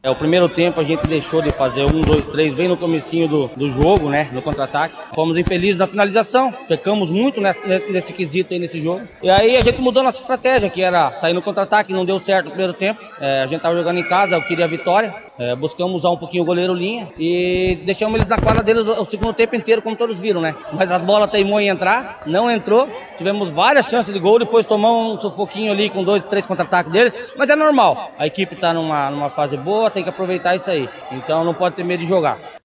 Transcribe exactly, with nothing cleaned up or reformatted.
É, o primeiro tempo a gente deixou de fazer um, dois, três, bem no comecinho do, do jogo, né, no contra-ataque. Fomos infelizes na finalização, pecamos muito nesse, nesse quesito aí, nesse jogo. E aí a gente mudou nossa estratégia, que era sair no contra-ataque, não deu certo no primeiro tempo. É, a gente tava jogando em casa, eu queria a vitória. É, buscamos usar um pouquinho o goleiro linha e deixamos eles na quadra deles o, o segundo tempo inteiro, como todos viram, né. Mas a bola teimou em entrar, não entrou. Tivemos várias chances de gol, depois tomamos um sufoquinho ali com dois, três contra-ataques deles. Mas é normal, a equipe tá numa, numa fase boa, tem que aproveitar isso aí. Então não pode ter medo de jogar.